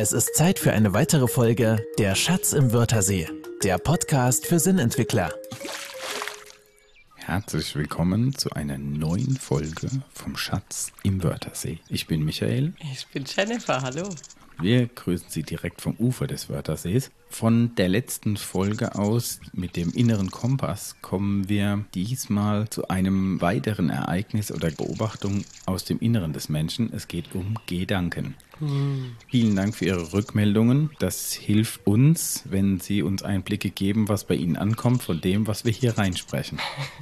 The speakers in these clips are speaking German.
Es ist Zeit für eine weitere Folge Der Schatz im Wörthersee, der Podcast für Sinnentwickler. Herzlich willkommen zu einer neuen Folge vom Schatz im Wörthersee. Ich bin Michael. Ich bin Jennifer, hallo. Wir grüßen Sie direkt vom Ufer des Wörthersees. Von der letzten Folge aus mit dem inneren Kompass kommen wir diesmal zu einem weiteren Ereignis oder Beobachtung aus dem Inneren des Menschen. Es geht um Gedanken. Vielen Dank für Ihre Rückmeldungen. Das hilft uns, wenn Sie uns Einblicke geben, was bei Ihnen ankommt von dem, was wir hier reinsprechen.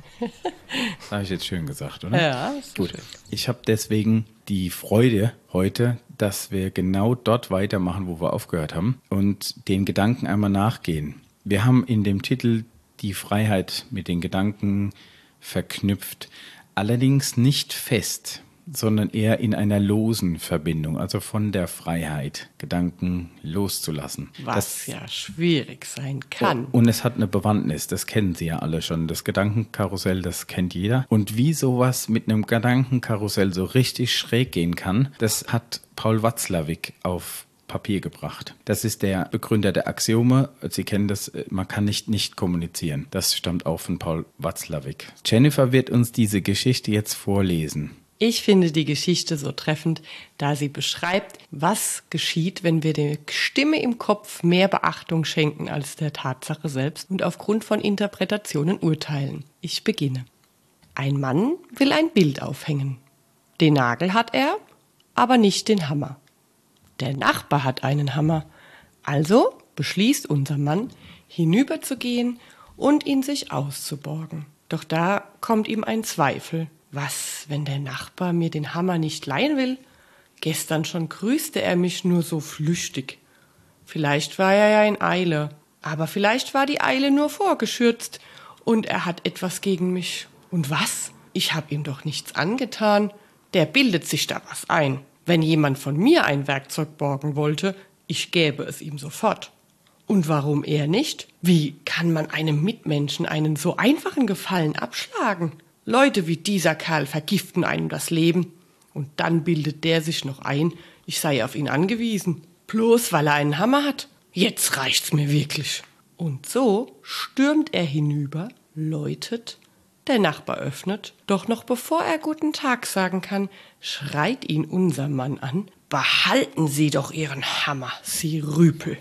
Das habe ich jetzt schön gesagt, oder? Ja, ist gut. Schön. Ich habe deswegen die Freude heute, dass wir genau dort weitermachen, wo wir aufgehört haben und den Gedanken einmal nachgehen. Wir haben in dem Titel die Freiheit mit den Gedanken verknüpft, allerdings nicht fest, sondern eher in einer losen Verbindung, also von der Freiheit, Gedanken loszulassen. Was ja schwierig sein kann. Und es hat eine Bewandtnis, das kennen Sie ja alle schon. Das Gedankenkarussell, das kennt jeder. Und wie sowas mit einem Gedankenkarussell so richtig schräg gehen kann, das hat Paul Watzlawick auf Papier gebracht. Das ist der Begründer der Axiome. Sie kennen das, man kann nicht kommunizieren. Das stammt auch von Paul Watzlawick. Jennifer wird uns diese Geschichte jetzt vorlesen. Ich finde die Geschichte so treffend, da sie beschreibt, was geschieht, wenn wir der Stimme im Kopf mehr Beachtung schenken als der Tatsache selbst und aufgrund von Interpretationen urteilen. Ich beginne. Ein Mann will ein Bild aufhängen. Den Nagel hat er, aber nicht den Hammer. Der Nachbar hat einen Hammer. Also beschließt unser Mann, hinüberzugehen und ihn sich auszuborgen. Doch da kommt ihm ein Zweifel. Was, wenn der Nachbar mir den Hammer nicht leihen will? Gestern schon grüßte er mich nur so flüchtig. Vielleicht war er ja in Eile, aber vielleicht war die Eile nur vorgeschürzt und er hat etwas gegen mich. Und was? Ich hab ihm doch nichts angetan. Der bildet sich da was ein. Wenn jemand von mir ein Werkzeug borgen wollte, ich gäbe es ihm sofort. Und warum er nicht? Wie kann man einem Mitmenschen einen so einfachen Gefallen abschlagen? Leute wie dieser Kerl vergiften einem das Leben. Und dann bildet der sich noch ein, ich sei auf ihn angewiesen. Bloß weil er einen Hammer hat. Jetzt reicht's mir wirklich. Und so stürmt er hinüber, läutet, der Nachbar öffnet. Doch noch bevor er guten Tag sagen kann, schreit ihn unser Mann an. Behalten Sie doch Ihren Hammer, Sie Rüpel.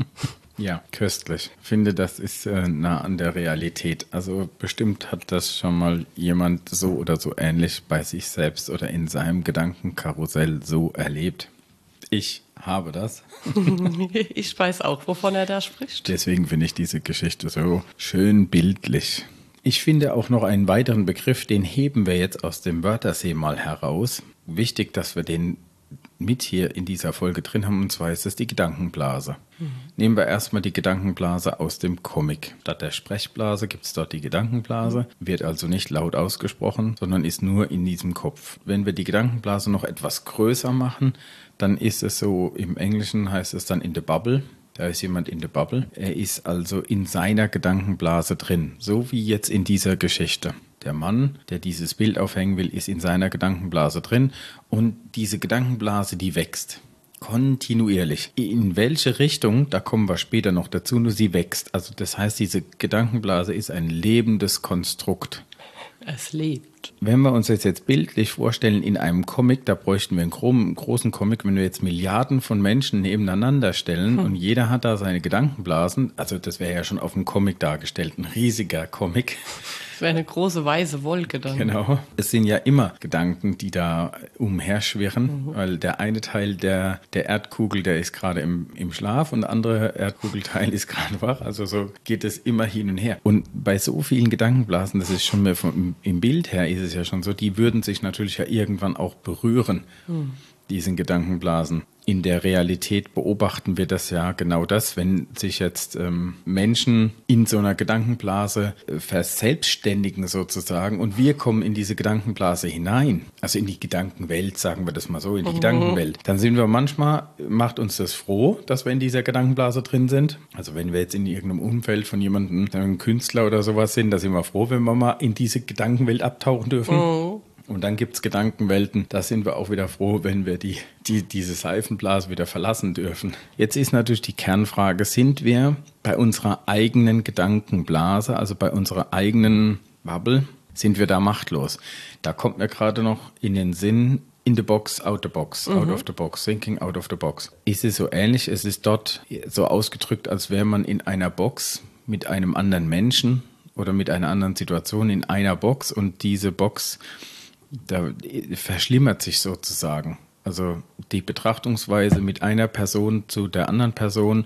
Ja, köstlich. Ich finde, das ist nah an der Realität. Also bestimmt hat das schon mal jemand so oder so ähnlich bei sich selbst oder in seinem Gedankenkarussell so erlebt. Ich habe das. Ich weiß auch, wovon er da spricht. Deswegen finde ich diese Geschichte so schön bildlich. Ich finde auch noch einen weiteren Begriff, den heben wir jetzt aus dem Wörthersee mal heraus. Wichtig, dass wir den mit hier in dieser Folge drin haben, und zwar ist es die Gedankenblase. Nehmen wir erstmal die Gedankenblase aus dem Comic. Statt der Sprechblase gibt es dort die Gedankenblase, wird also nicht laut ausgesprochen, sondern ist nur in diesem Kopf. Wenn wir die Gedankenblase noch etwas größer machen, dann ist es so, im Englischen heißt es dann in the bubble. Da ist jemand in the bubble. Er ist also in seiner Gedankenblase drin, so wie jetzt in dieser Geschichte. Der Mann, der dieses Bild aufhängen will, ist in seiner Gedankenblase drin und diese Gedankenblase, die wächst kontinuierlich. In welche Richtung, da kommen wir später noch dazu, nur sie wächst. Also das heißt, diese Gedankenblase ist ein lebendes Konstrukt. Es lebt. Wenn wir uns das jetzt bildlich vorstellen in einem Comic, da bräuchten wir einen großen Comic, wenn wir jetzt Milliarden von Menschen nebeneinander stellen und jeder hat da seine Gedankenblasen, also das wäre ja schon auf dem Comic dargestellt, ein riesiger Comic. Das wäre eine große weiße Wolke dann. Genau. Es sind ja immer Gedanken, die da umherschwirren, weil der eine Teil der Erdkugel, der ist gerade im Schlaf und der andere Erdkugelteil ist gerade wach. Also so geht es immer hin und her. Und bei so vielen Gedankenblasen, das ist schon mehr im Bild her, ist es ja schon so, die würden sich natürlich ja irgendwann auch berühren, diesen Gedankenblasen. In der Realität beobachten wir das ja genau das, wenn sich jetzt Menschen in so einer Gedankenblase verselbstständigen sozusagen und wir kommen in diese Gedankenblase hinein, also in die Gedankenwelt, sagen wir das mal so, in die Gedankenwelt, dann sind wir manchmal, macht uns das froh, dass wir in dieser Gedankenblase drin sind. Also wenn wir jetzt in irgendeinem Umfeld von jemandem, einem Künstler oder sowas sind, da sind wir froh, wenn wir mal in diese Gedankenwelt abtauchen dürfen. Und dann gibt es Gedankenwelten, da sind wir auch wieder froh, wenn wir diese Seifenblase wieder verlassen dürfen. Jetzt ist natürlich die Kernfrage, sind wir bei unserer eigenen Gedankenblase, also bei unserer eigenen Bubble, sind wir da machtlos? Da kommt mir gerade noch in den Sinn, in the box, out the box, out of the box, thinking out of the box. Ist es so ähnlich? Es ist dort so ausgedrückt, als wäre man in einer Box mit einem anderen Menschen oder mit einer anderen Situation in einer Box und diese Box, da verschlimmert sich sozusagen. Also die Betrachtungsweise mit einer Person zu der anderen Person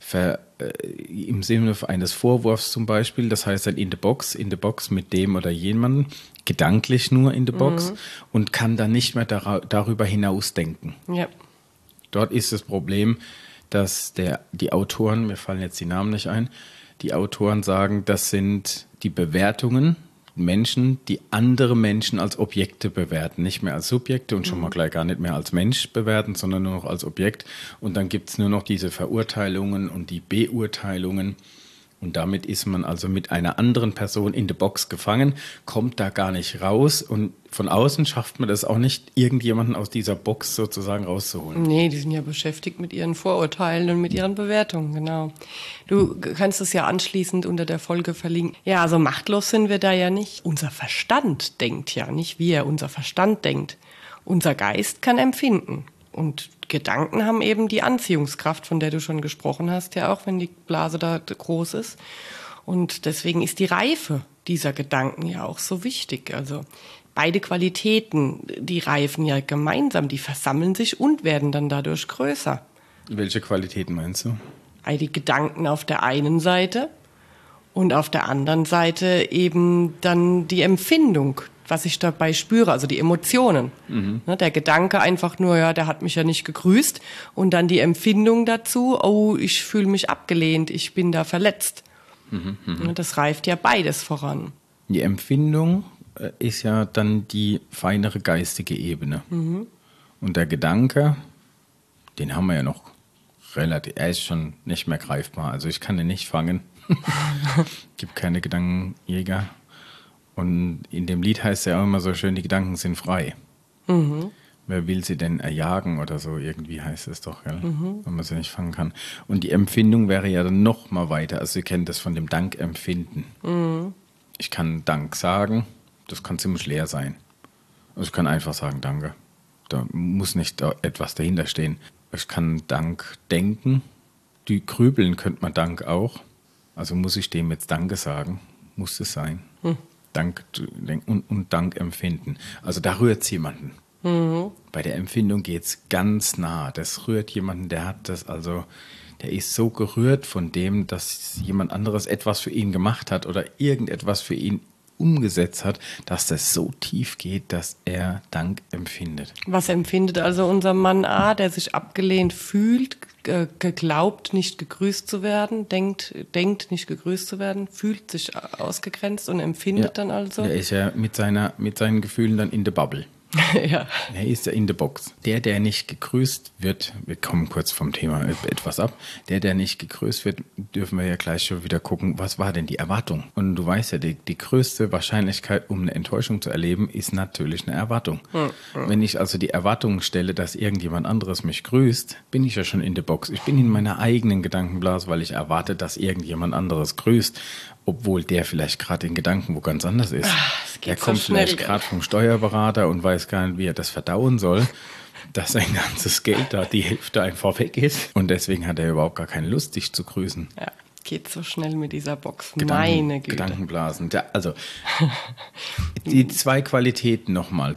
im Sinne eines Vorwurfs zum Beispiel, das heißt dann in the box mit dem oder jemandem, gedanklich nur in the box und kann dann nicht mehr darüber hinaus denken. Ja. Dort ist das Problem, dass die Autoren, mir fallen jetzt die Namen nicht ein, die Autoren sagen, das sind die Bewertungen, Menschen, die andere Menschen als Objekte bewerten, nicht mehr als Subjekte und schon mal gleich gar nicht mehr als Mensch bewerten, sondern nur noch als Objekt. Und dann gibt es nur noch diese Verurteilungen und die Beurteilungen. Und damit ist man also mit einer anderen Person in der Box gefangen, kommt da gar nicht raus. Und von außen schafft man das auch nicht, irgendjemanden aus dieser Box sozusagen rauszuholen. Nee, die sind ja beschäftigt mit ihren Vorurteilen und mit ihren Bewertungen, genau. Du kannst es ja anschließend unter der Folge verlinken. Ja, also machtlos sind wir da ja nicht. Unser Verstand denkt ja, nicht wir. Unser Verstand denkt. Unser Geist kann empfinden. Und Gedanken haben eben die Anziehungskraft, von der du schon gesprochen hast, ja auch, wenn die Blase da groß ist. Und deswegen ist die Reife dieser Gedanken ja auch so wichtig. Also beide Qualitäten, die reifen ja gemeinsam, die versammeln sich und werden dann dadurch größer. Welche Qualitäten meinst du? Die Gedanken auf der einen Seite und auf der anderen Seite eben dann die Empfindung, was ich dabei spüre, also die Emotionen. Der Gedanke einfach nur, ja, der hat mich ja nicht gegrüßt. Und dann die Empfindung dazu, oh, ich fühle mich abgelehnt, ich bin da verletzt. Das reift ja beides voran. Die Empfindung ist ja dann die feinere geistige Ebene. Und der Gedanke, den haben wir ja noch relativ, er ist schon nicht mehr greifbar. Also ich kann den nicht fangen. Gibt keine Gedankenjäger. Und in dem Lied heißt es ja auch immer so schön, die Gedanken sind frei. Wer will sie denn erjagen oder so, irgendwie heißt es doch, gell? Wenn man sie nicht fangen kann. Und die Empfindung wäre ja dann noch mal weiter. Also ihr kennt das von dem Dankempfinden. Ich kann Dank sagen, das kann ziemlich leer sein. Also ich kann einfach sagen Danke. Da muss nicht etwas dahinter stehen. Ich kann Dank denken. Die grübeln könnte man Dank auch. Also muss ich dem jetzt Danke sagen? Muss es sein? Dank und Dank empfinden. Also da rührt es jemanden. Bei der Empfindung geht es ganz nah. Das rührt jemanden, der ist so gerührt von dem, dass jemand anderes etwas für ihn gemacht hat oder irgendetwas für ihn umgesetzt hat, dass das so tief geht, dass er Dank empfindet. Was empfindet also unser Mann A, der sich abgelehnt fühlt, geglaubt, nicht gegrüßt zu werden, denkt, nicht gegrüßt zu werden, fühlt sich ausgegrenzt und empfindet dann also? Der ist ja mit seinen Gefühlen dann in der Bubble. Ja. Er ist ja in der Box. Der nicht gegrüßt wird, wir kommen kurz vom Thema etwas ab, der nicht gegrüßt wird, dürfen wir ja gleich schon wieder gucken, was war denn die Erwartung? Und du weißt ja, die größte Wahrscheinlichkeit, um eine Enttäuschung zu erleben, ist natürlich eine Erwartung. Wenn ich also die Erwartung stelle, dass irgendjemand anderes mich grüßt, bin ich ja schon in der Box. Ich bin in meiner eigenen Gedankenblase, weil ich erwarte, dass irgendjemand anderes grüßt, obwohl der vielleicht gerade in Gedanken wo ganz anders ist. Der kommt vielleicht gerade vom Steuerberater und weiß gar nicht, wie er das verdauen soll, dass sein ganzes Geld da die Hälfte einfach weg ist. Und deswegen hat er überhaupt gar keine Lust, dich zu grüßen. Ja, geht so schnell mit dieser Box. Meine Güte. Gedankenblasen. Ja, also die zwei Qualitäten nochmal,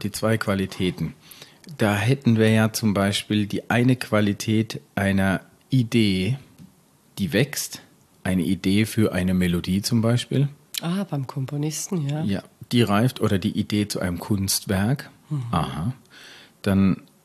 Da hätten wir ja zum Beispiel die eine Qualität einer Idee, die wächst. Eine Idee für eine Melodie zum Beispiel. Beim Komponisten, ja. Ja, die reift oder die Idee zu einem Kunstwerk. Aha. Dann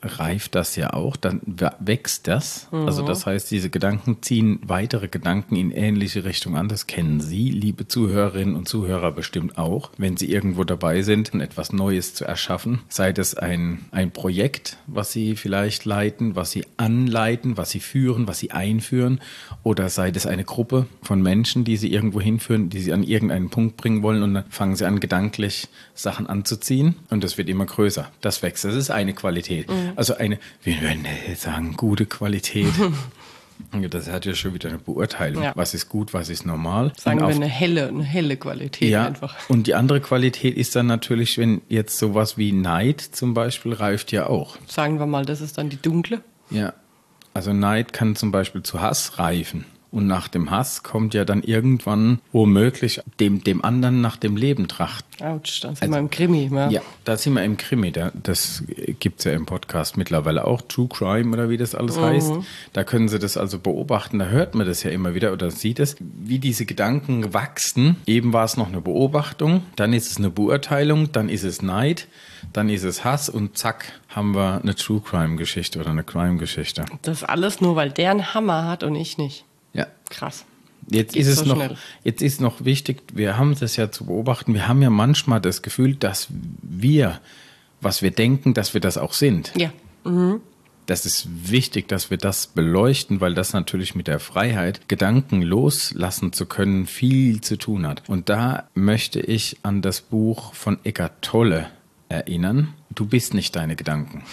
reift das ja auch, dann wächst das. Also das heißt, diese Gedanken ziehen weitere Gedanken in ähnliche Richtung an. Das kennen Sie, liebe Zuhörerinnen und Zuhörer, bestimmt auch, wenn Sie irgendwo dabei sind, etwas Neues zu erschaffen. Sei das ein Projekt, was Sie vielleicht leiten, was Sie anleiten, was Sie führen, was Sie einführen, oder sei das eine Gruppe von Menschen, die Sie irgendwo hinführen, die Sie an irgendeinen Punkt bringen wollen, und dann fangen Sie an, gedanklich Sachen anzuziehen, und das wird immer größer. Das wächst. Das ist eine Qualität. Also eine, wir würden jetzt sagen, gute Qualität. Das hat ja schon wieder eine Beurteilung. Ja. Was ist gut, was ist normal? Sagen wir eine helle Qualität einfach. Und die andere Qualität ist dann natürlich, wenn jetzt sowas wie Neid zum Beispiel reift ja auch. Sagen wir mal, das ist dann die dunkle. Ja, also Neid kann zum Beispiel zu Hass reifen. Und nach dem Hass kommt ja dann irgendwann womöglich dem anderen nach dem Leben trachten. Autsch, dann sind wir im Krimi. Ja, da sind wir im Krimi. Das gibt es ja im Podcast mittlerweile auch. True Crime oder wie das alles heißt. Da können Sie das also beobachten. Da hört man das ja immer wieder oder sieht es, wie diese Gedanken wachsen. Eben war es noch eine Beobachtung, dann ist es eine Beurteilung, dann ist es Neid, dann ist es Hass und zack, haben wir eine True Crime Geschichte oder eine Crime Geschichte. Das alles nur, weil der einen Hammer hat und ich nicht. Ja. Krass. Jetzt ist noch wichtig, wir haben das ja zu beobachten, wir haben ja manchmal das Gefühl, dass wir, was wir denken, dass wir das auch sind. Ja. Das ist wichtig, dass wir das beleuchten, weil das natürlich mit der Freiheit, Gedanken loslassen zu können, viel zu tun hat. Und da möchte ich an das Buch von Eckhart Tolle erinnern. Du bist nicht deine Gedanken.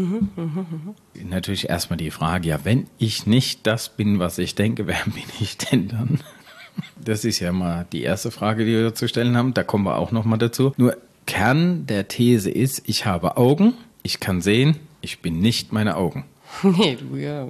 Natürlich erstmal die Frage, ja, wenn ich nicht das bin, was ich denke, wer bin ich denn dann? Das ist ja mal die erste Frage, die wir zu stellen haben. Da kommen wir auch noch mal dazu. Nur Kern der These ist, ich habe Augen, ich kann sehen, ich bin nicht meine Augen. Nee, du, ja.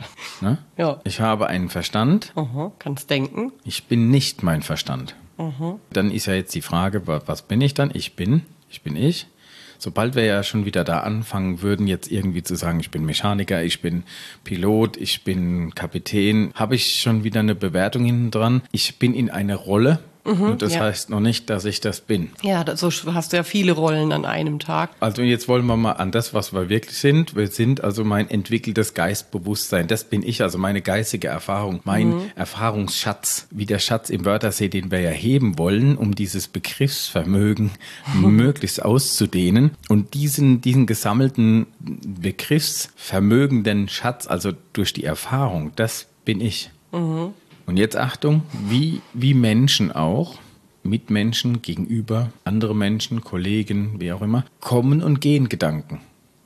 Ne? Ja. Ich habe einen Verstand. Kannst denken. Ich bin nicht mein Verstand. Dann ist ja jetzt die Frage, was bin ich dann? Ich bin ich. Sobald wir ja schon wieder da anfangen würden, jetzt irgendwie zu sagen, ich bin Mechaniker, ich bin Pilot, ich bin Kapitän, habe ich schon wieder eine Bewertung hinten dran. Ich bin in einer Rolle. Und das heißt noch nicht, dass ich das bin. Ja, so hast du ja viele Rollen an einem Tag. Also jetzt wollen wir mal an das, was wir wirklich sind. Wir sind also mein entwickeltes Geistbewusstsein. Das bin ich, also meine geistige Erfahrung, mein Erfahrungsschatz, wie der Schatz im Wörthersee, den wir ja heben wollen, um dieses Begriffsvermögen möglichst auszudehnen. Und diesen gesammelten Begriffsvermögenden Schatz, also durch die Erfahrung, das bin ich. Und jetzt Achtung, wie Menschen auch, Mitmenschen gegenüber, andere Menschen, Kollegen, wie auch immer, kommen und gehen Gedanken.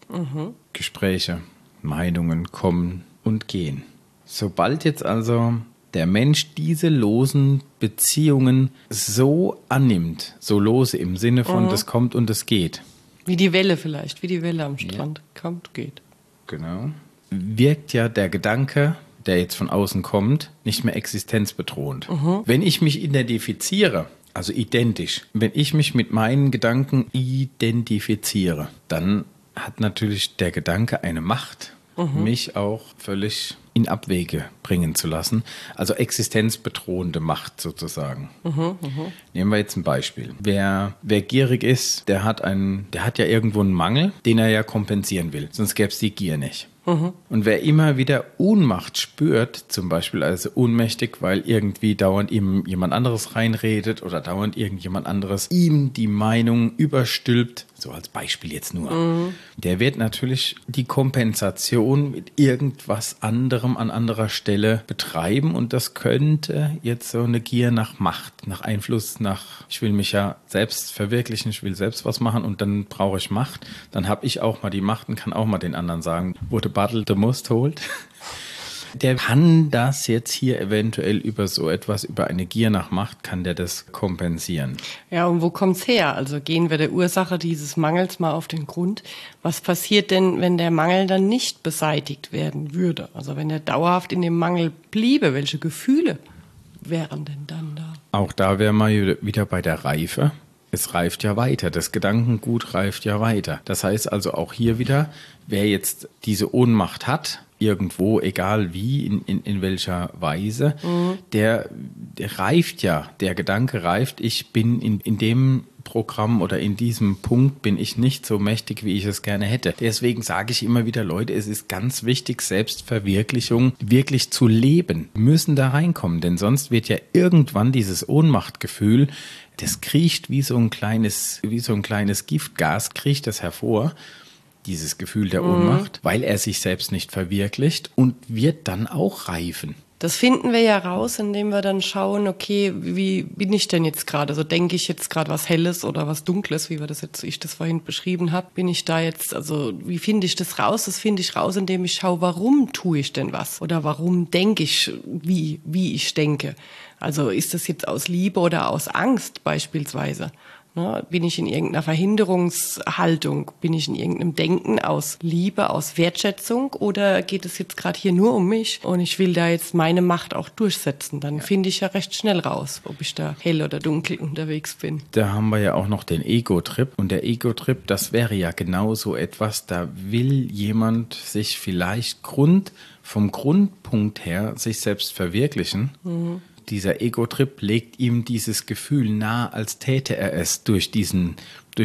Gespräche, Meinungen kommen und gehen. Sobald jetzt also der Mensch diese losen Beziehungen so annimmt, so lose im Sinne von, das kommt und es geht. Wie die Welle vielleicht, wie die Welle am Strand. Kommt, geht. Genau. Wirkt ja der Gedanke, der jetzt von außen kommt, nicht mehr existenzbedrohend. Wenn ich mich identifiziere, also identisch, wenn ich mich mit meinen Gedanken identifiziere, dann hat natürlich der Gedanke eine Macht, mich auch völlig in Abwege bringen zu lassen. Also existenzbedrohende Macht sozusagen. Nehmen wir jetzt ein Beispiel. Wer gierig ist, der hat ja irgendwo einen Mangel, den er ja kompensieren will. Sonst gäbe es die Gier nicht. Und wer immer wieder Ohnmacht spürt, zum Beispiel also ohnmächtig, weil irgendwie dauernd ihm jemand anderes reinredet oder dauernd irgendjemand anderes ihm die Meinung überstülpt, so als Beispiel jetzt nur, der wird natürlich die Kompensation mit irgendwas anderem an anderer Stelle betreiben, und das könnte jetzt so eine Gier nach Macht, nach Einfluss, ich will mich ja selbst verwirklichen, ich will selbst was machen und dann brauche ich Macht, dann habe ich auch mal die Macht und kann auch mal den anderen sagen, wo der Battle the most holt. Der kann das jetzt hier eventuell über so etwas, über eine Gier nach Macht, kann der das kompensieren. Ja, und wo kommt's her? Also gehen wir der Ursache dieses Mangels mal auf den Grund. Was passiert denn, wenn der Mangel dann nicht beseitigt werden würde? Also wenn er dauerhaft in dem Mangel bliebe, welche Gefühle wären denn dann da? Auch da wären wir wieder bei der Reife. Es reift ja weiter, das Gedankengut reift ja weiter. Das heißt also auch hier wieder, wer jetzt diese Ohnmacht hat, irgendwo, egal wie, in welcher Weise, der reift ja, der Gedanke reift, ich bin in dem Programm oder in diesem Punkt bin ich nicht so mächtig, wie ich es gerne hätte. Deswegen sage ich immer wieder, Leute, es ist ganz wichtig, Selbstverwirklichung wirklich zu leben. Wir müssen da reinkommen, denn sonst wird ja irgendwann dieses Ohnmachtgefühl, das kriecht wie so ein kleines Giftgas, kriecht das hervor, dieses Gefühl der Ohnmacht, weil er sich selbst nicht verwirklicht und wird dann auch reifen. Das finden wir ja raus, indem wir dann schauen, okay, wie bin ich denn jetzt gerade? Also denke ich jetzt gerade was Helles oder was Dunkles, wie ich das vorhin beschrieben habe? Bin ich da jetzt, also wie finde ich das raus? Das finde ich raus, indem ich schaue, warum tue ich denn was? Oder warum denke ich, wie ich denke? Also ist das jetzt aus Liebe oder aus Angst beispielsweise? Ne, bin ich in irgendeiner Verhinderungshaltung? Bin ich in irgendeinem Denken aus Liebe, aus Wertschätzung? Oder geht es jetzt gerade hier nur um mich und ich will da jetzt meine Macht auch durchsetzen? Dann finde ich ja recht schnell raus, ob ich da hell oder dunkel unterwegs bin. Da haben wir ja auch noch den Ego-Trip. Und der Ego-Trip, das wäre ja genau so etwas, da will jemand sich vielleicht vom Grundpunkt her sich selbst verwirklichen. Dieser Ego-Trip legt ihm dieses Gefühl nahe, als täte er es durch diesen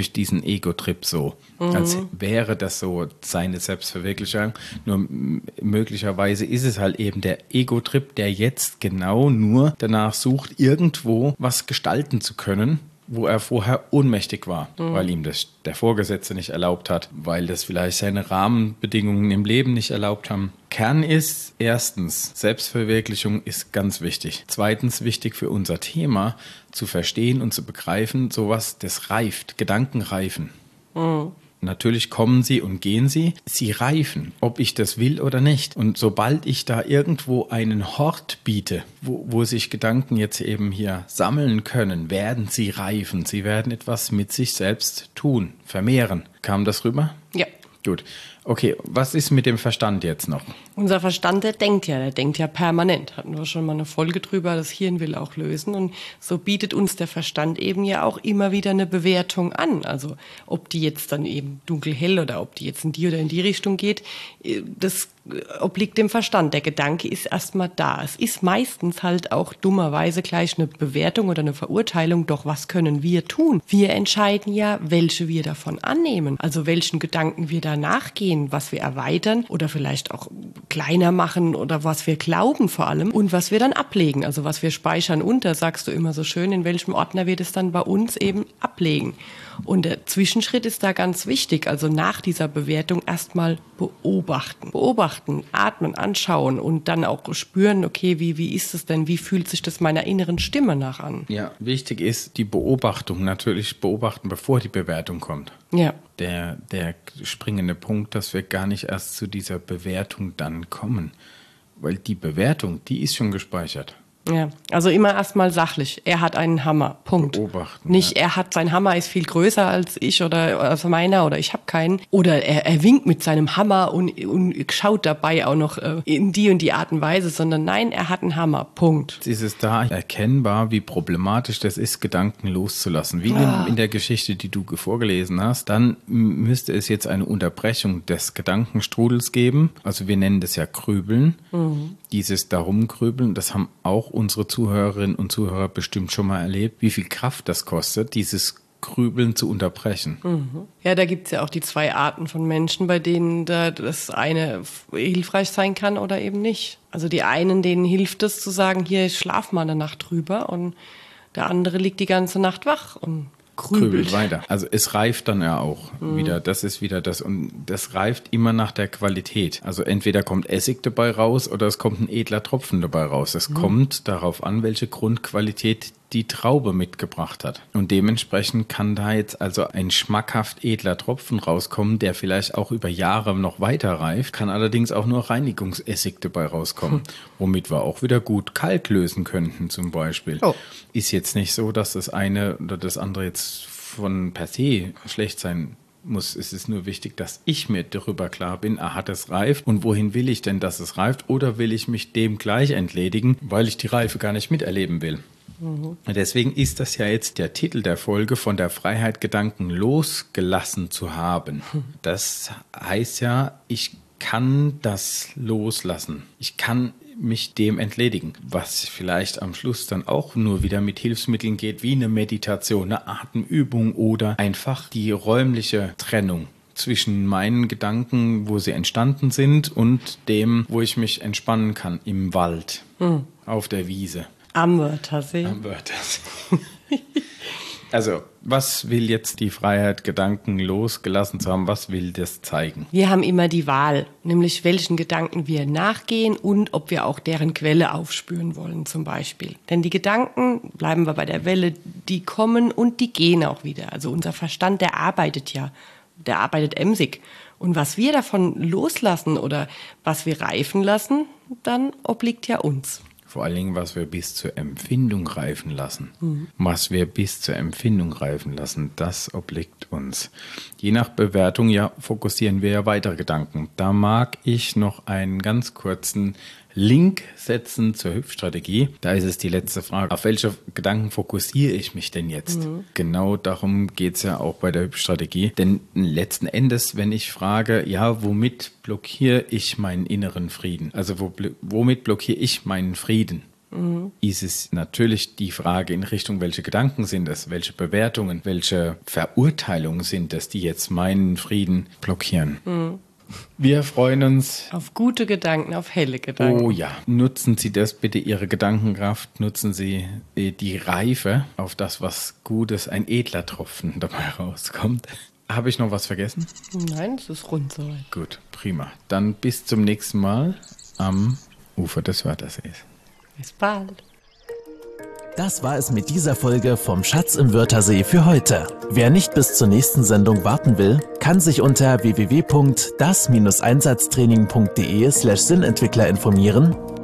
Ego-Trip so. Als wäre das so seine Selbstverwirklichung. Nur möglicherweise ist es halt eben der Ego-Trip, der jetzt genau nur danach sucht, irgendwo was gestalten zu können, wo er vorher ohnmächtig war, weil ihm das der Vorgesetzte nicht erlaubt hat, weil das vielleicht seine Rahmenbedingungen im Leben nicht erlaubt haben. Kern ist, erstens, Selbstverwirklichung ist ganz wichtig. Zweitens, wichtig für unser Thema, zu verstehen und zu begreifen, sowas, das reift, Gedanken reifen. Natürlich kommen sie und gehen sie reifen, ob ich das will oder nicht. Und sobald ich da irgendwo einen Hort biete, wo sich Gedanken jetzt eben hier sammeln können, werden sie reifen. Sie werden etwas mit sich selbst tun, vermehren. Kam das rüber? Ja. Gut. Okay, was ist mit dem Verstand jetzt noch? Unser Verstand, der denkt ja permanent. Hatten wir schon mal eine Folge drüber, das Hirn will auch lösen. Und so bietet uns der Verstand eben ja auch immer wieder eine Bewertung an. Also ob die jetzt dann eben dunkel-hell oder ob die jetzt in die oder in die Richtung geht, das obliegt dem Verstand. Der Gedanke ist erstmal da. Es ist meistens halt auch dummerweise gleich eine Bewertung oder eine Verurteilung. Doch was können wir tun? Wir entscheiden ja, welche wir davon annehmen. Also welchen Gedanken wir da nachgehen, was wir erweitern oder vielleicht auch kleiner machen oder was wir glauben vor allem und was wir dann ablegen. Also was wir speichern unter, sagst du immer so schön, in welchem Ordner wir das dann bei uns eben ablegen. Und der Zwischenschritt ist da ganz wichtig. Also nach dieser Bewertung erstmal beobachten. Beobachten, atmen, anschauen und dann auch spüren, okay, wie ist es denn? Wie fühlt sich das meiner inneren Stimme nach an? Ja, wichtig ist die Beobachtung. Natürlich beobachten, bevor die Bewertung kommt. Ja. Der springende Punkt, dass wir gar nicht erst zu dieser Bewertung dann kommen. Weil die Bewertung, die ist schon gespeichert. Ja, also immer erstmal sachlich. Er hat einen Hammer. Punkt. Beobachten. Nicht, sein Hammer ist viel größer als ich oder als meiner oder ich habe keinen. Oder er winkt mit seinem Hammer und schaut dabei auch noch in die und die Art und Weise, sondern nein, er hat einen Hammer. Punkt. Ist es da erkennbar, wie problematisch das ist, Gedanken loszulassen? Wie in der Geschichte, die du vorgelesen hast, dann müsste es jetzt eine Unterbrechung des Gedankenstrudels geben. Also wir nennen das ja Grübeln. Dieses Darumgrübeln, das haben auch unsere Zuhörerinnen und Zuhörer bestimmt schon mal erlebt, wie viel Kraft das kostet, dieses Grübeln zu unterbrechen. Ja, da gibt es ja auch die zwei Arten von Menschen, bei denen da das eine hilfreich sein kann oder eben nicht. Also die einen, denen hilft es zu sagen, hier, ich schlaf mal eine Nacht drüber und der andere liegt die ganze Nacht wach und grübelt weiter. Also es reift dann ja auch wieder. Das ist wieder das. Und das reift immer nach der Qualität. Also entweder kommt Essig dabei raus oder es kommt ein edler Tropfen dabei raus. Es kommt darauf an, welche Grundqualität die Traube mitgebracht hat. Und dementsprechend kann da jetzt also ein schmackhaft edler Tropfen rauskommen, der vielleicht auch über Jahre noch weiter reift, kann allerdings auch nur Reinigungsessig dabei rauskommen, womit wir auch wieder gut kalt lösen könnten zum Beispiel. Ist jetzt nicht so, dass das eine oder das andere jetzt von per se schlecht sein muss. Es ist nur wichtig, dass ich mir darüber klar bin, hat es reift und wohin will ich denn, dass es reift, oder will ich mich dem gleich entledigen, weil ich die Reife gar nicht miterleben will. Deswegen ist das ja jetzt der Titel der Folge, von der Freiheit Gedanken losgelassen zu haben. Das heißt ja, ich kann das loslassen. Ich kann mich dem entledigen, was vielleicht am Schluss dann auch nur wieder mit Hilfsmitteln geht, wie eine Meditation, eine Atemübung oder einfach die räumliche Trennung zwischen meinen Gedanken, wo sie entstanden sind, und dem, wo ich mich entspannen kann, im Wald, auf der Wiese. Am Wörthersee. Am Wörthersee. Also, was will jetzt die Freiheit, Gedanken losgelassen zu haben? Was will das zeigen? Wir haben immer die Wahl, nämlich welchen Gedanken wir nachgehen und ob wir auch deren Quelle aufspüren wollen zum Beispiel. Denn die Gedanken, bleiben wir bei der Welle, die kommen und die gehen auch wieder. Also unser Verstand, der arbeitet emsig. Und was wir davon loslassen oder was wir reifen lassen, dann obliegt ja uns. Vor allen Dingen, was wir bis zur Empfindung reifen lassen. Was wir bis zur Empfindung reifen lassen, das obliegt uns. Je nach Bewertung fokussieren wir weitere Gedanken. Da mag ich noch einen ganz kurzen Link setzen zur Hüpfstrategie. Da ist es die letzte Frage. Auf welche Gedanken fokussiere ich mich denn jetzt? Genau darum geht es ja auch bei der Hüpfstrategie. Denn letzten Endes, wenn ich frage, womit blockiere ich meinen inneren Frieden? Also womit blockiere ich meinen Frieden? Ist es natürlich die Frage in Richtung, welche Gedanken sind es, welche Bewertungen, welche Verurteilungen sind es, die jetzt meinen Frieden blockieren. Wir freuen uns auf gute Gedanken, auf helle Gedanken. Oh ja, nutzen Sie das bitte, Ihre Gedankenkraft, nutzen Sie die Reife auf das, was Gutes, ein edler Tropfen dabei rauskommt. Habe ich noch was vergessen? Nein, es ist rund soweit. Gut, prima. Dann bis zum nächsten Mal am Ufer des Wörthersees. Bis bald. Das war es mit dieser Folge vom Schatz im Wörthersee für heute. Wer nicht bis zur nächsten Sendung warten will, kann sich unter www.das-einsatztraining.de/Sinnentwickler informieren,